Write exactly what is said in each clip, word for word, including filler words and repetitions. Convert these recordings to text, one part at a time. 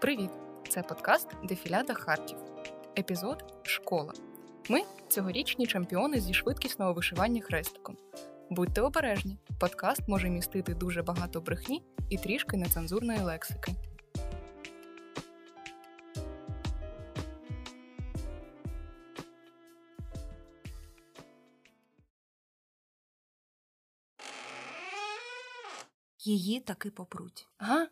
Привіт! Це подкаст «Дефіляда Харків». Епізод «Школа». Ми – цьогорічні чемпіони зі швидкісного вишивання хрестиком. Будьте обережні, подкаст може містити дуже багато брехні і трішки нецензурної лексики. Її таки попруть. Ага?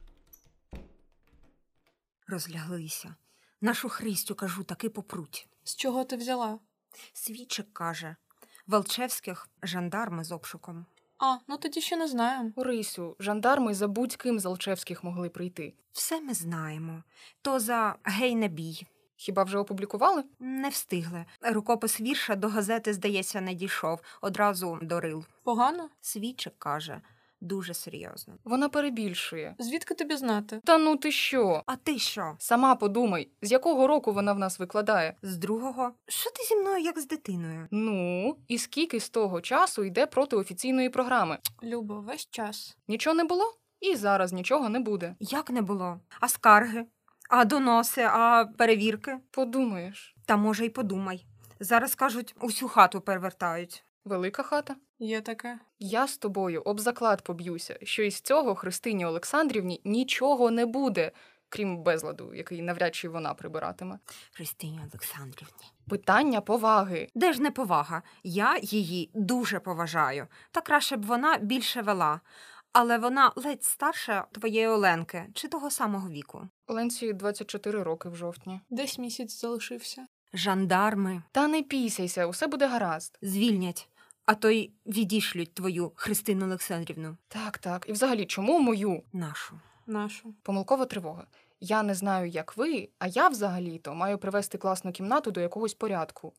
Розляглися. Нашу Христю, кажу, таки попруть. З чого ти взяла? Свідчик каже. Валчевських жандарми з обшуком. А, ну тоді ще не знаю. Орисю, жандарми за будь-ким з Алчевських могли прийти. Все ми знаємо. То за гей не бій. Хіба вже опублікували? Не встигли. Рукопис вірша до газети, здається, не дійшов. Одразу до рил. Погано? Свідчик каже. Дуже серйозно. Вона перебільшує. Звідки тобі знати? Та ну ти що? А ти що? Сама подумай, з якого року вона в нас викладає? З другого? Що ти зі мною, як з дитиною? Ну, і скільки з того часу йде проти офіційної програми? Любо, весь час. Нічого не було? І зараз нічого не буде. Як не було? А скарги? А доноси? А перевірки? Подумаєш. Та може й подумай. Зараз, кажуть, усю хату перевертають. Велика хата? Є таке. Я з тобою об заклад поб'юся, що із цього Христині Олександрівні нічого не буде, крім безладу, який навряд чи вона прибиратиме. Христині Олександрівні. Питання поваги. Де ж неповага? Я її дуже поважаю. Та краще б вона більше вела. Але вона ледь старша твоєї Оленки, чи того самого віку. Оленці двадцять чотири роки в жовтні. Десь місяць залишився. Жандарми Та не пісяйся, усе буде гаразд. звільнять, а то й відішлють твою Христину Олександрівну. Так, так. І взагалі, чому мою? Нашу. Нашу. Помилкова тривога. Я не знаю, як ви, а я взагалі-то маю привести класну кімнату до якогось порядку.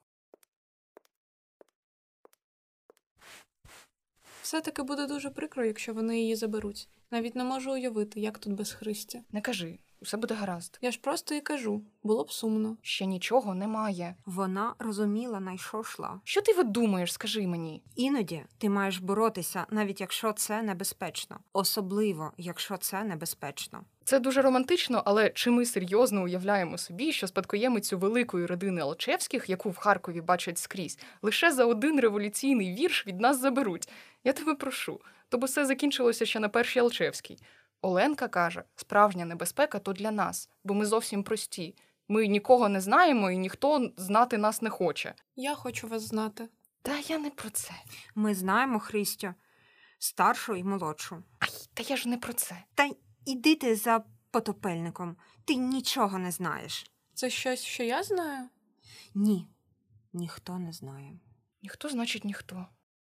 Все-таки буде дуже прикро, якщо вони її заберуть. Навіть не можу уявити, як тут без Христі. Не кажи, усе буде гаразд. Я ж просто і кажу. Було б сумно. Ще нічого немає. Вона розуміла, на що йшла. Що ти видумаєш, скажи мені? Іноді ти маєш боротися, навіть якщо це небезпечно. Особливо, якщо це небезпечно. Це дуже романтично, але чи ми серйозно уявляємо собі, що спадкоємицю великої родини Алчевських, яку в Харкові бачать скрізь, лише за один революційний вірш від нас заберуть? Я тебе прошу, то б усе закінчилося ще на першій Алчевській. Оленка каже, справжня небезпека то для нас, бо ми зовсім прості. Ми нікого не знаємо і ніхто знати нас не хоче. Я хочу вас знати. Та я не про це. Ми знаємо, Христю, старшу і молодшу. Ай, та я ж не про це. Та іди ти за потопельником. Ти нічого не знаєш. Це щось, що я знаю? Ні, ніхто не знає. Ніхто, значить, ніхто.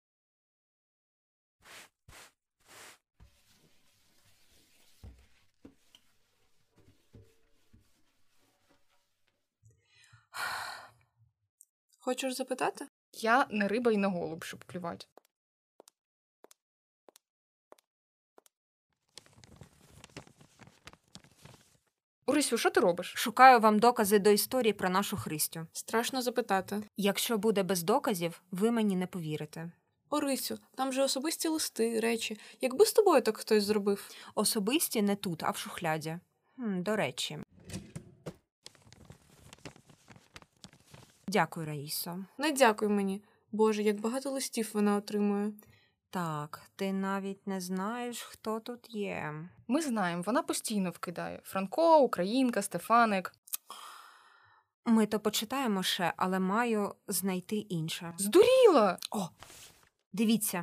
Хочеш запитати? Я не риба і не голуб, щоб плювати. Орисю, що ти робиш? Шукаю вам докази до історії про нашу Христю. Страшно запитати. Якщо буде без доказів, ви мені не повірите. Орисю, там же особисті листи, речі. Якби з тобою так хтось зробив? Особисті не тут, а в шухляді. Хм, до речі. Дякую, Раїсо. Не дякуй мені. Боже, як багато листів вона отримує. Так, ти навіть не знаєш, хто тут є. Ми знаємо, вона постійно вкидає. Франко, Українка, Стефаник. Ми то почитаємо ще, але маю знайти інше. Здуріла! О, дивіться.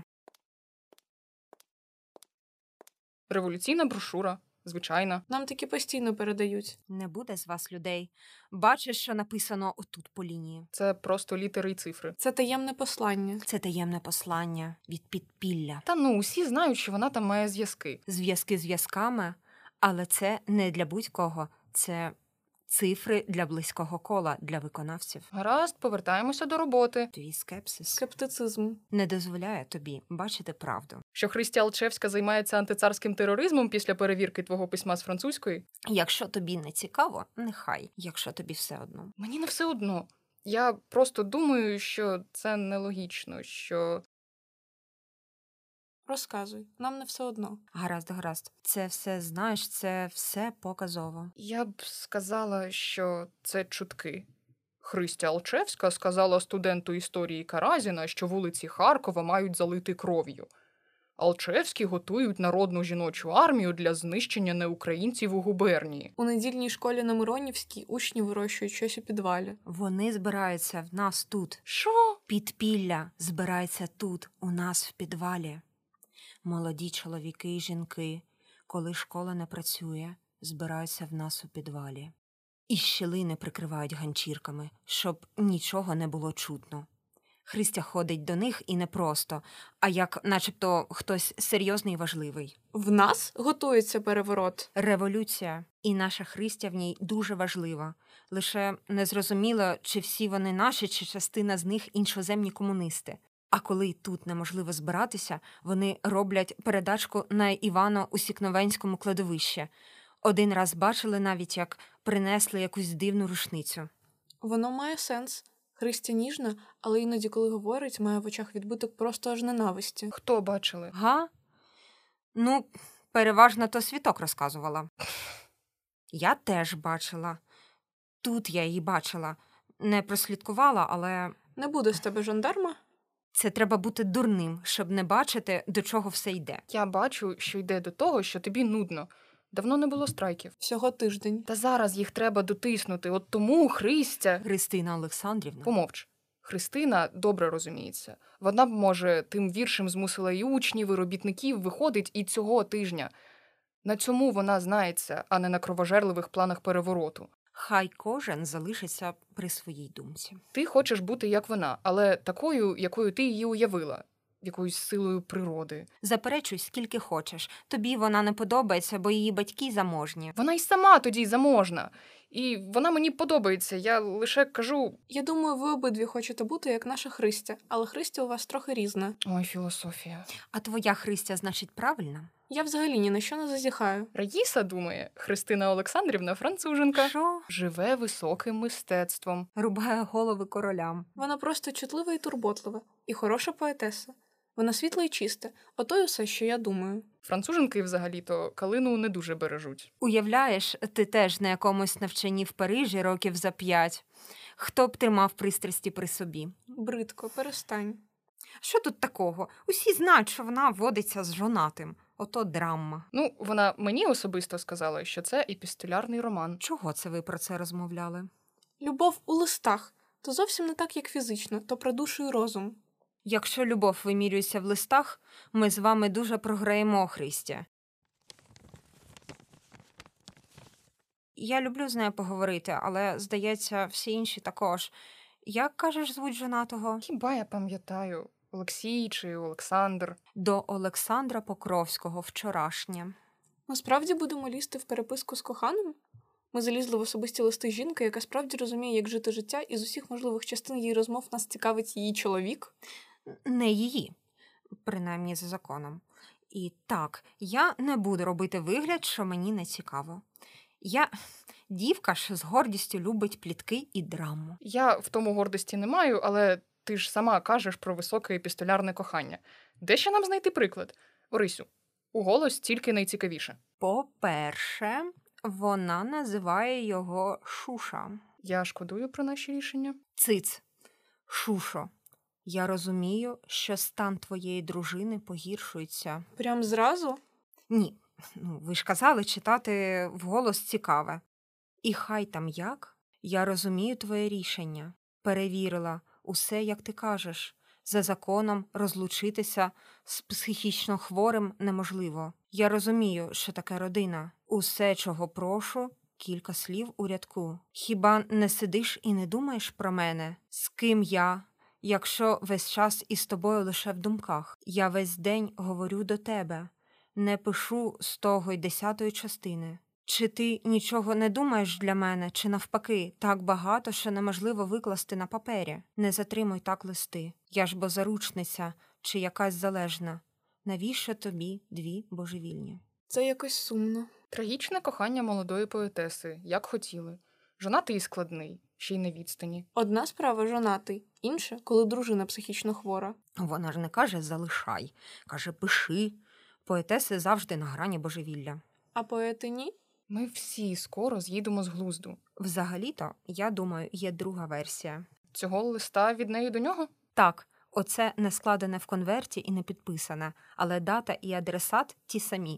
Революційна брошура. Звичайна. Нам таки постійно передають. Не буде з вас людей. Бачиш, що написано отут по лінії. Це просто літери і цифри. Це таємне послання. Це таємне послання від підпілля. Та ну, усі знають, що вона там має зв'язки. Зв'язки зв'язками, але це не для будь-кого. Це цифри для близького кола, для виконавців. Гаразд, повертаємося до роботи. Твій скепсис Скептицизм. не дозволяє тобі бачити правду. Що Христя Алчевська займається антицарським тероризмом після перевірки твого письма з французької? Якщо тобі не цікаво, нехай. Якщо тобі все одно. Мені не все одно. Я просто думаю, що це нелогічно, що... Розказуй, нам не все одно. Гаразд, гаразд. Це все, знаєш, це все показово. Я б сказала, що це чутки. Христя Алчевська сказала студенту історії Каразіна, що вулиці Харкова мають залити кров'ю. Алчевські готують народну жіночу армію для знищення неукраїнців у губернії. У недільній школі на Миронівській учні вирощують щось у підвалі. Вони збираються в нас тут. Що? Підпілля збирається тут, у нас в підвалі. Молоді чоловіки і жінки, коли школа не працює, збираються в нас у підвалі. І щілини прикривають ганчірками, щоб нічого не було чутно. Христя ходить до них і не просто, а як начебто хтось серйозний і важливий. В нас готується переворот. Революція, і наша Христя в ній дуже важлива. Лише незрозуміло, чи всі вони наші, чи частина з них іншоземні комуністи. А коли тут неможливо збиратися, вони роблять передачку на Івано-Усікновенському кладовищі. Один раз бачили навіть, як принесли якусь дивну рушницю. Воно має сенс. Христя ніжна, але іноді, коли говорить, має в очах відбиток просто аж ненависті. Хто бачили? Га? Ну, переважно то Світок розказувала. Я теж бачила. Тут я її бачила. Не прослідкувала, але Не буде з тебе жандарма? це треба бути дурним, щоб не бачити, до чого все йде. Я бачу, що йде до того, що тобі нудно. Давно не було страйків. Всього тиждень. Та зараз їх треба дотиснути. От тому Христя... Христина Олександрівна. Помовч. Христина добре розуміється. Вона б, може, тим віршем змусила і учнів, і робітників, виходить і цього тижня. На цьому вона знається, а не на кровожерливих планах перевороту. Хай кожен залишиться при своїй думці. Ти хочеш бути як вона, але такою, якою ти її уявила. Якоюсь силою природи. Заперечуй, скільки хочеш. Тобі вона не подобається, бо її батьки заможні. Вона й сама тоді заможна. І вона мені подобається. Я лише кажу... Я думаю, ви обидві хочете бути, як наша Христя, але Христя у вас трохи різна. Ой, філософія. А твоя Христя, значить, правильна? Я взагалі ні на що не зазіхаю. Раїса думає, Христина Олександрівна француженка. Що? Живе високим мистецтвом. Рубає голови королям. Вона просто чутлива і турботлива, і хороша поетеса. Вона світла і чиста, ото й усе, що я думаю. Француженки взагалі-то калину не дуже бережуть. Уявляєш, ти теж на якомусь навчанні в Парижі років за п'ять. Хто б тримав пристрасті при собі? Бридко, перестань. Що тут такого? Усі знають, що вона водиться з жонатим. Ото драма. Ну, вона мені особисто сказала, що це епістолярний роман. Чого це ви про це розмовляли? Любов у листах. То зовсім не так, як фізично, то про душу і розум. Якщо любов вимірюється в листах, ми з вами дуже програємо, Христя. Я люблю з нею поговорити, але, здається, всі інші також. Як, кажеш, звуть жонатого? Хіба я пам'ятаю? Олексій чи Олександр? До Олександра Покровського вчорашнє. Ми справді будемо лізти в переписку з коханим? Ми залізли в особисті листи жінки, яка справді розуміє, як жити життя, і з усіх можливих частин її розмов нас цікавить її чоловік? Не її, принаймні за законом. І так, я не буду робити вигляд, що мені не цікаво. Я дівка ж з гордістю любить плітки і драму. Я в тому гордості не маю, але ти ж сама кажеш про високе епістолярне кохання. Де ще нам знайти приклад? Орисю, у голос тільки найцікавіше. По-перше, вона називає його Шуша. Я шкодую про наші рішення. Циц. Шушо, я розумію, що стан твоєї дружини погіршується. Прям зразу? Ні, ну, ви ж казали, читати вголос цікаве. І хай там як, я розумію твоє рішення. Перевірила усе, як ти кажеш. За законом розлучитися з психічно хворим неможливо. Я розумію, що таке родина. Усе, чого прошу, кілька слів у рядку. Хіба не сидиш і не думаєш про мене? З ким я, якщо весь час із тобою лише в думках? Я весь день говорю до тебе. Не пишу з того й десятої частини. Чи ти нічого не думаєш для мене, чи навпаки, так багато, що неможливо викласти на папері? Не затримуй так листи. Я ж бо заручниця, чи якась залежна. Навіщо тобі дві божевільні? Це якось сумно. Трагічне кохання молодої поетеси, як хотіли. Жонатий і складний. ще й на відстані. Одна справа жонатий, інша, коли дружина психічно хвора. Вона ж не каже «залишай», каже «пиши». Поетеси завжди на грані божевілля. А поети ні? Ми всі скоро з'їдемо з глузду. Взагалі-то, я думаю, є друга версія. Цього листа від неї до нього? Так, оце не складене в конверті і не підписане, але дата і адресат ті самі.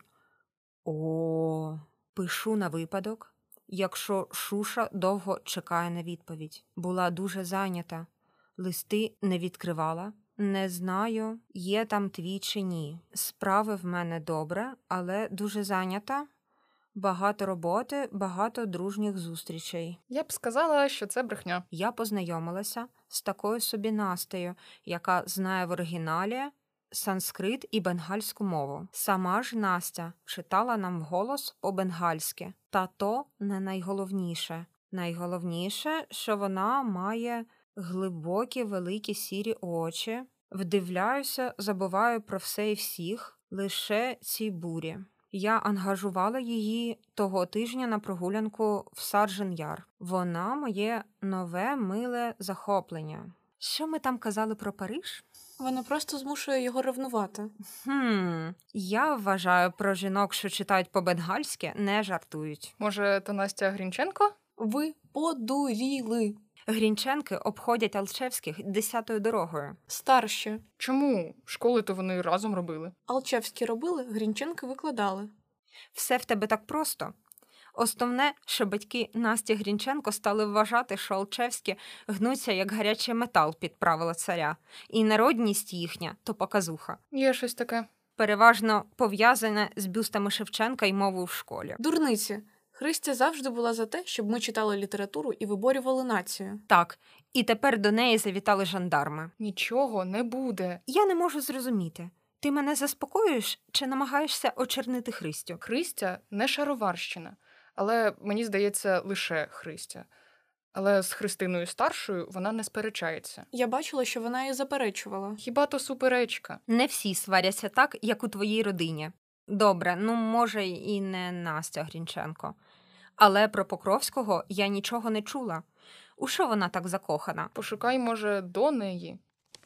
О, пишу на випадок, якщо Шуша довго чекає на відповідь. Була дуже зайнята. Листи не відкривала. Не знаю, є там твій чи ні. Справи в мене добре, але дуже зайнята. Багато роботи, багато дружніх зустрічей. Я б сказала, що це брехня. Я познайомилася з такою собі Настею, яка знає в оригіналі санскрит і бенгальську мову. Сама ж Настя читала нам вголос по-бенгальськи. Та то не найголовніше. Найголовніше, що вона має глибокі, великі сірі очі. Вдивляюся, забуваю про все і всіх, лише цій бурі. Я ангажувала її того тижня на прогулянку в Саржен-Яр. Вона моє нове миле захоплення. Що ми там казали про Париж? Вона просто змушує його ревнувати. Хм, я вважаю, про жінок, що читають по-бенгальськи, не жартують. Може, то Настя Грінченко? Ви подуріли. Грінченки обходять Алчевських десятою дорогою. Старші. Чому? Школи то вони разом робили. Алчевські робили, Грінченки викладали. Все в тебе так просто. Основне, що батьки Насті Грінченко стали вважати, що Алчевські гнуться, як гарячий метал під правила царя. І народність їхня – то показуха. Є щось таке. Переважно пов'язане з бюстами Шевченка і мовою в школі. Дурниці. Христя завжди була за те, щоб ми читали літературу і виборювали націю. Так, і тепер до неї завітали жандарми. Нічого не буде. Я не можу зрозуміти. Ти мене заспокоюєш чи намагаєшся очернити Христю? Христя не шароварщина, але, мені здається, лише Христя. Але з Христиною старшою вона не сперечається. Я бачила, що вона її заперечувала. Хіба то суперечка? Не всі сваряться так, як у твоїй родині. Добре, ну, може, і не Настя Грінченко. Але про Покровського я нічого не чула. У що вона так закохана? Пошукай, може, до неї.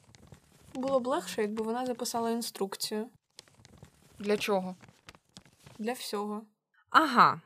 Було б легше, якби вона записала інструкцію. Для чого? Для всього. Ага.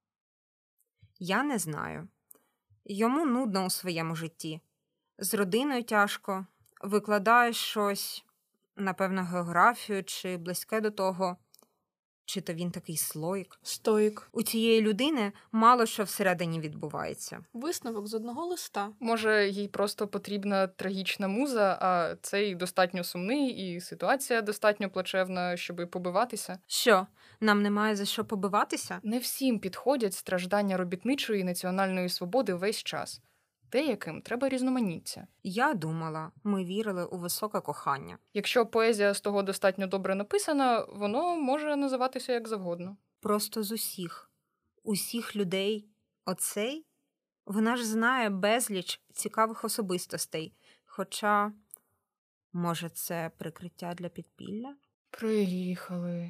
Я не знаю. Йому нудно у своєму житті. З родиною тяжко. Викладає щось, напевно, географію чи близьке до того. Чи то він такий слоїк. Стоїк. У цієї людини мало що всередині відбувається. Висновок з одного листа. Може, їй просто потрібна трагічна муза, а цей достатньо сумний і ситуація достатньо плачевна, щоби побиватися? Що, нам немає за що побиватися? Не всім підходять страждання робітничої і національної свободи весь час. Деяким треба різноманіття. Я думала, ми вірили у високе кохання. Якщо поезія з того достатньо добре написана, воно може називатися як завгодно. Просто з усіх. Усіх людей. Оцей? Вона ж знає безліч цікавих особистостей. Хоча, може, це прикриття для підпілля? Приїхали.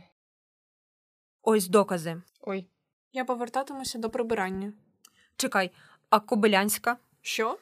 Ось докази. Ой, Я повертатимуся до прибирання. Чекай, а Кобилянська? Що?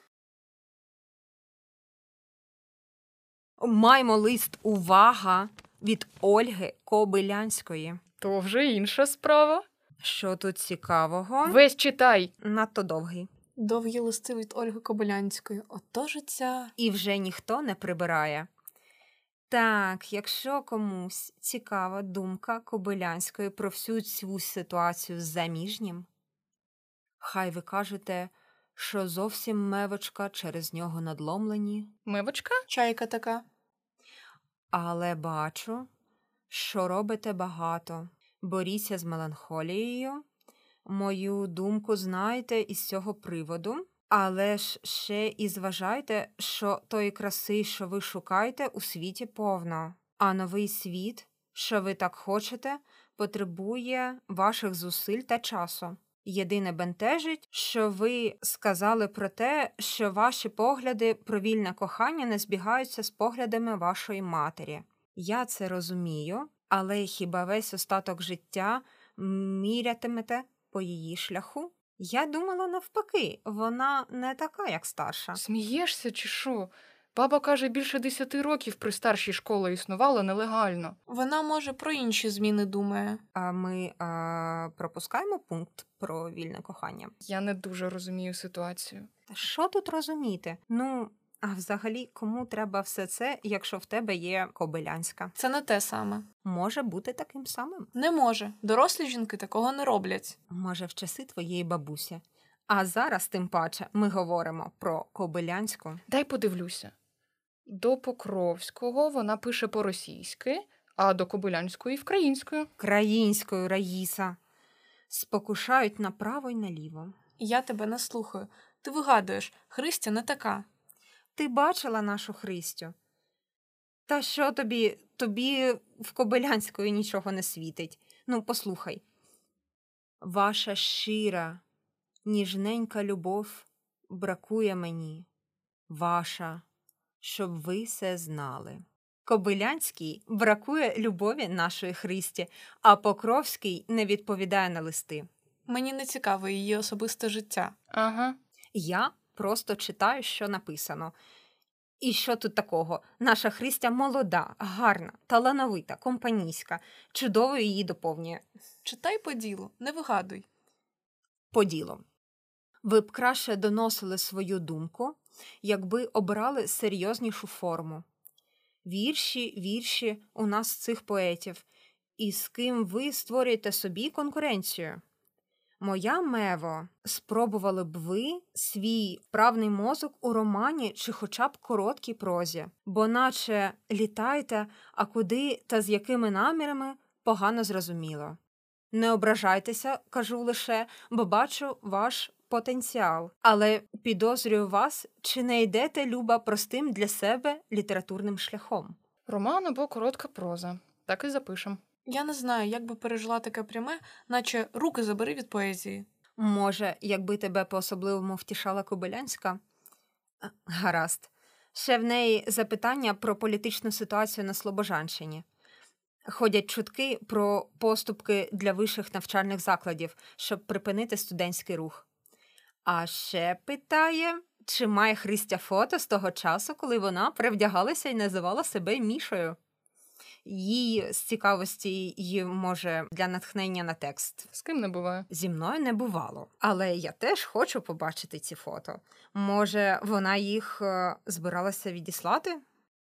Маємо лист «Увага» від Ольги Кобилянської. то вже інша справа. Що тут цікавого? Весь читай. Надто довгий. Довгі листи від Ольги Кобилянської. Отож ця... І вже ніхто не прибирає. Так, якщо комусь цікава думка Кобилянської про всю цю ситуацію з заміжнім, хай ви кажете, що зовсім мевочка через нього надломлені. Мивочка? Чайка така. Але бачу, що робите багато. Боріться з меланхолією. Мою думку знаєте із цього приводу. Але ж ще і зважайте, що тої краси, що ви шукаєте, у світі повно. А новий світ, що ви так хочете, потребує ваших зусиль та часу. Єдине бентежить, що ви сказали про те, що ваші погляди про вільне кохання не збігаються з поглядами вашої матері. Я це розумію, але хіба весь остаток життя мірятимете по її шляху? Я думала навпаки, вона не така, як старша. Смієшся чи що? Баба каже, більше десяти років при старшій школі існувала нелегально. Вона, може, про інші зміни думає. А ми а, пропускаємо пункт про вільне кохання. Я не дуже розумію ситуацію. Та що тут розуміти? Ну, а взагалі, кому треба все це, якщо в тебе є Кобилянська? Це не те саме. Може бути таким самим. Не може. Дорослі жінки такого не роблять. Може, в часи твоєї бабусі. А зараз, тим паче, ми говоримо про Кобилянську. Дай подивлюся. До Покровського вона пише по-російськи, а до Кобилянської – вкраїнською. Країнською, Раїса. Спокушають направо й наліво. Я тебе не слухаю. Ти вигадуєш, Христя не така. Ти бачила нашу Христю? Та що тобі, тобі в Кобилянської нічого не світить? Ну, послухай. Ваша щира, ніжненька любов бракує мені. Ваша, щоб ви все знали. Кобилянській бракує любові нашої Христі, а Покровський не відповідає на листи. Мені не цікаво її особисте життя. Ага. Я просто читаю, що написано. І що тут такого? Наша Христя молода, гарна, талановита, компанійська. Чудово її доповнює. Читай по ділу, не вигадуй. По ділу. Ви б краще доносили свою думку, якби обрали серйознішу форму. Вірші, вірші у нас цих поетів. І з ким ви створюєте собі конкуренцію? Моя Мево, спробували б ви свій вправний мозок у романі чи хоча б короткій прозі, бо наче літаєте, а куди та з якими намірами погано зрозуміло. Не ображайтеся, кажу лише, бо бачу ваш потенціал, але підозрюю вас, чи не йдете, Люба, простим для себе літературним шляхом. Роман або коротка проза. Так і запишем. Я не знаю, як би пережила таке пряме, наче руки забери від поезії. Може, якби тебе по-особливому втішала Кобилянська? Гаразд. Ще в неї запитання про політичну ситуацію на Слобожанщині. Ходять чутки про поступки для вищих навчальних закладів, щоб припинити студентський рух. А ще питає, чи має Христя фото з того часу, коли вона перевдягалася і називала себе Мішою. Їй з цікавості й, може, для натхнення на текст. З ким не буває. Зі мною не бувало. Але я теж хочу побачити ці фото. Може, вона їх е, збиралася відіслати?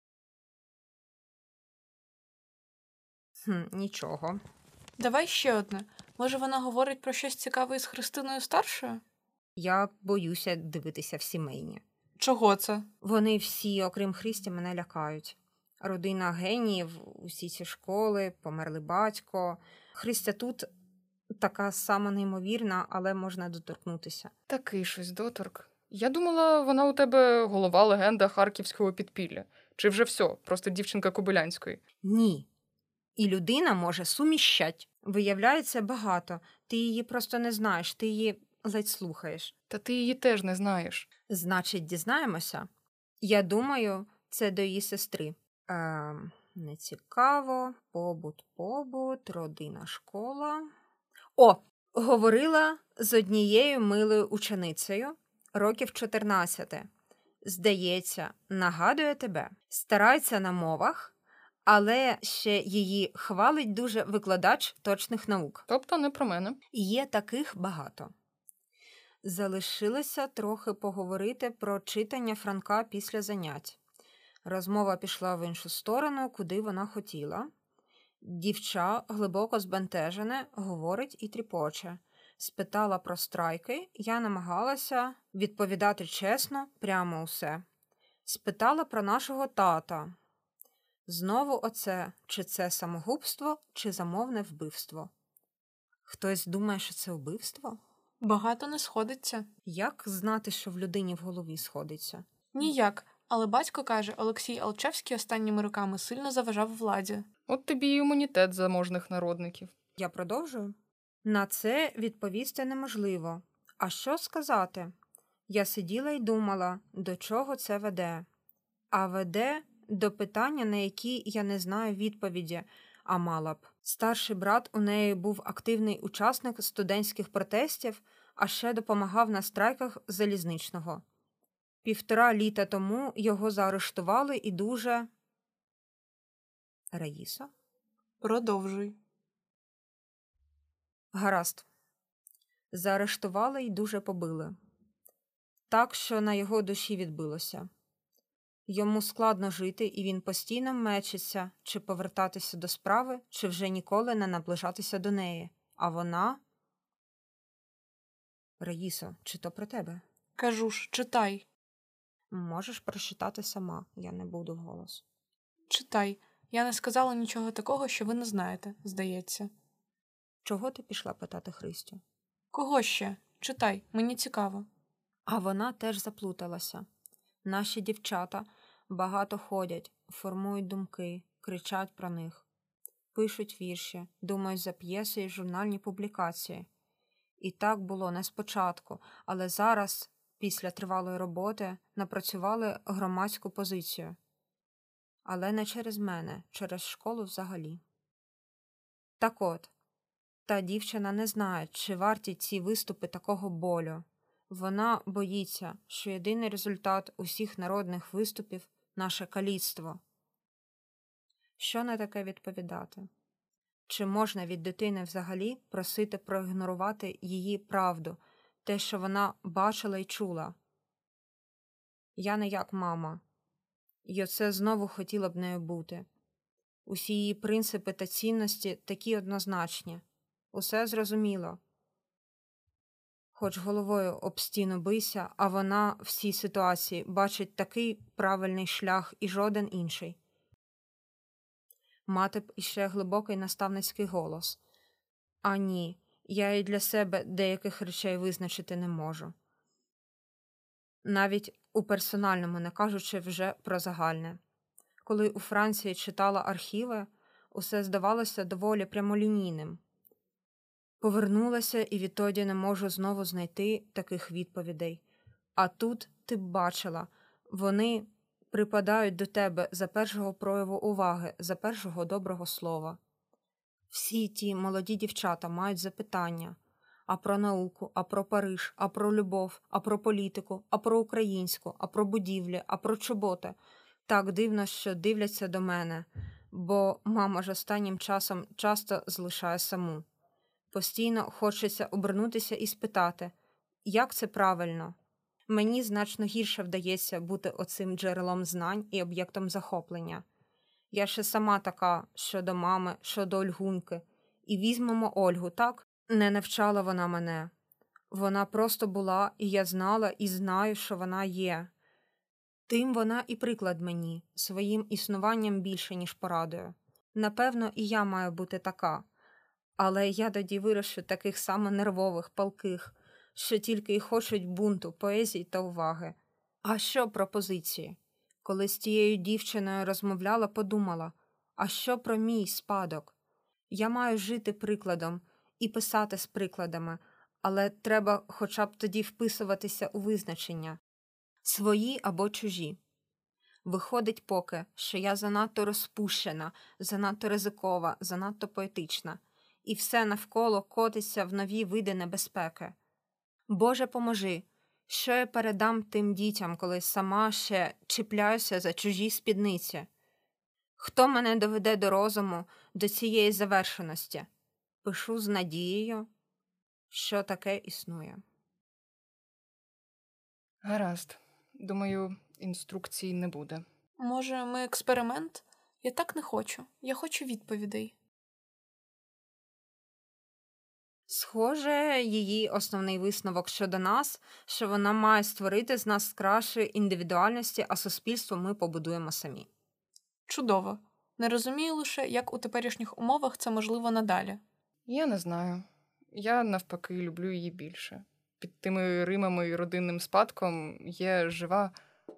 Хм, нічого. Давай ще одне. Може, вона говорить про щось цікаве із Христиною старшою? Я боюся дивитися в сімейні. Чого це? Вони всі, окрім Христі, мене лякають. Родина геніїв, усі ці школи, померли батько. Христя тут така сама неймовірна, але можна доторкнутися. Такий щось доторк. Я думала, вона у тебе голова легенда харківського підпілля. Чи вже все, просто дівчинка Кобилянської? Ні. І людина може суміщать. Виявляється багато. Ти її просто не знаєш, ти її ледь слухаєш. Та ти її теж не знаєш. Значить, дізнаємося? Я думаю, це до її сестри. Ем, нецікаво, побут, побут, родина, школа. О, говорила з однією милою ученицею, років чотирнадцяти. Здається, нагадує тебе. Старається на мовах, але ще її хвалить дуже викладач точних наук. Тобто не про мене. Є таких багато. Залишилося трохи поговорити про читання Франка після занять. Розмова пішла в іншу сторону, куди вона хотіла. Дівча, глибоко збентежене, говорить і тріпоче. Спитала про страйки, я намагалася відповідати чесно, прямо усе. Спитала про нашого тата. Знову оце, чи це самогубство, чи замовне вбивство. Хтось думає, що це вбивство? Багато не сходиться. Як знати, що в людині в голові сходиться? Ніяк. Але батько каже, Олексій Алчевський останніми роками сильно заважав владі. От тобі і імунітет заможних народників. Я продовжую? На це відповісти неможливо. А що сказати? Я сиділа й думала, до чого це веде. А веде до питання, на які я не знаю відповіді, а мала б. Старший брат у неї був активний учасник студентських протестів, а ще допомагав на страйках залізничного. Півтора літа тому його заарештували і дуже... Раїса? Продовжуй. Гаразд. Заарештували і дуже побили. Так, що на його душі відбилося. Йому складно жити, і він постійно мечеться, чи повертатися до справи, чи вже ніколи не наближатися до неї. А вона... Раїсо, чи то про тебе? Кажу ж, читай. Можеш прочитати сама, я не буду вголос. Читай. Я не сказала нічого такого, що ви не знаєте, здається. Чого ти пішла питати Христю? Кого ще? Читай, мені цікаво. А вона теж заплуталася. Наші дівчата багато ходять, формують думки, кричать про них. Пишуть вірші, думають за п'єси і журнальні публікації. І так було не спочатку, але зараз, після тривалої роботи, напрацювали громадську позицію. Але не через мене, через школу взагалі. Так от, та дівчина не знає, чи варті ці виступи такого болю. Вона боїться, що єдиний результат усіх народних виступів – наше каліцтво. Що на таке відповідати? Чи можна від дитини взагалі просити проігнорувати її правду, те, що вона бачила і чула? Я не як мама. І оце знову хотіла б нею бути. Усі її принципи та цінності такі однозначні. Усе зрозуміло. Хоч головою об стіну бийся, а вона в цій ситуації бачить такий правильний шлях і жоден інший. Мати б іще глибокий наставницький голос. А ні, я і для себе деяких речей визначити не можу. Навіть у персональному, не кажучи вже про загальне. Коли у Франції читала архіви, усе здавалося доволі прямолінійним. Повернулася і відтоді не можу знову знайти таких відповідей. А тут ти б бачила, вони припадають до тебе за першого прояву уваги, за першого доброго слова. Всі ті молоді дівчата мають запитання. А про науку, а про Париж, а про любов, а про політику, а про українську, а про будівлі, а про чоботи. Так дивно, що дивляться до мене, бо мама ж останнім часом часто залишає саму. Постійно хочеться обернутися і спитати, як це правильно? Мені значно гірше вдається бути оцим джерелом знань і об'єктом захоплення. Я ще сама така, що до мами, що до Ольгуньки. І візьмемо Ольгу, так? Не навчала вона мене. Вона просто була, і я знала, і знаю, що вона є. Тим вона і приклад мені, своїм існуванням більше, ніж порадою. Напевно, і я маю бути така. Але я тоді вирощу таких само нервових, палких, що тільки й хочуть бунту, поезії та уваги. А що пропозиції? Коли з тією дівчиною розмовляла, подумала, а що про мій спадок? Я маю жити прикладом і писати з прикладами, але треба хоча б тоді вписуватися у визначення. Свої або чужі. Виходить поки, що я занадто розпущена, занадто ризикова, занадто поетична. І все навколо котиться в нові види небезпеки. Боже, поможи, що я передам тим дітям, коли сама ще чіпляюся за чужі спідниці? Хто мене доведе до розуму, до цієї завершеності? Пишу з надією, що таке існує. Гаразд. Думаю, інструкцій не буде. Може, ми експеримент? Я так не хочу. Я хочу відповідей. Схоже, її основний висновок щодо нас, що вона має створити з нас кращої індивідуальності, а суспільство ми побудуємо самі. Чудово. Не розумію лише, як у теперішніх умовах це можливо надалі. Я не знаю. Я, навпаки, люблю її більше. Під тими римами і родинним спадком є жива...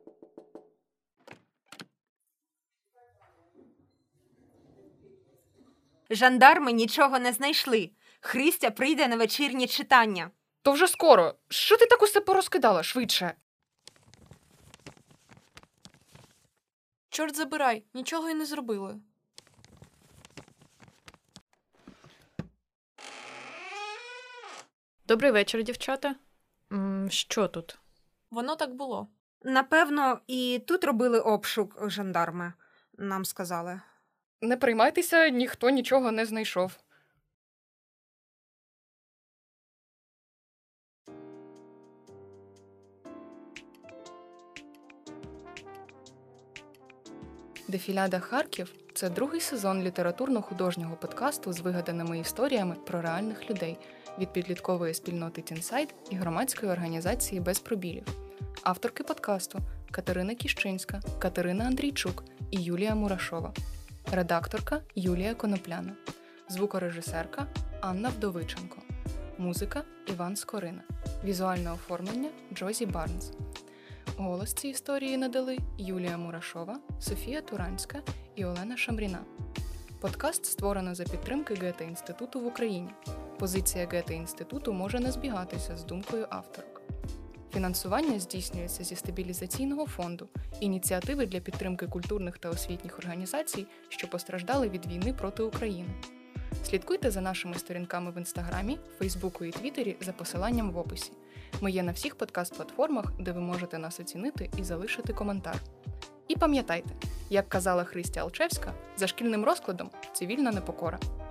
Жандарми нічого не знайшли. Христя прийде на вечірнє читання. То вже скоро. Що ти так усе порозкидала? Швидше. Чорт забирай, нічого й не зробили. Добрий вечір, дівчата. М, Що тут? Воно так було. Напевно, і тут робили обшук жандарми, нам сказали. Не приймайтеся, ніхто нічого не знайшов. «Дефіляда Харків» – це другий сезон літературно-художнього подкасту з вигаданими історіями про реальних людей від підліткової спільноти «Тінсайд» і громадської організації «Без пробілів». Авторки подкасту – Катерина Кіщинська, Катерина Андрійчук і Юлія Мурашова. Редакторка – Юлія Конопляна. Звукорежисерка – Анна Вдовиченко. Музика – Іван Скорина. Візуальне оформлення – Джозі Барнс. Голос цій історії надали Юлія Мурашова, Софія Туранська і Олена Шамріна. Подкаст створено за підтримки Гете-інституту в Україні. Позиція Гете-інституту може не збігатися з думкою авторок. Фінансування здійснюється зі стабілізаційного фонду – ініціативи для підтримки культурних та освітніх організацій, що постраждали від війни проти України. Слідкуйте за нашими сторінками в Інстаграмі, Фейсбуку і Твіттері за посиланням в описі. Ми є на всіх подкаст-платформах, де ви можете нас оцінити і залишити коментар. І пам'ятайте, як казала Христя Алчевська, за шкільним розкладом – цивільна непокора.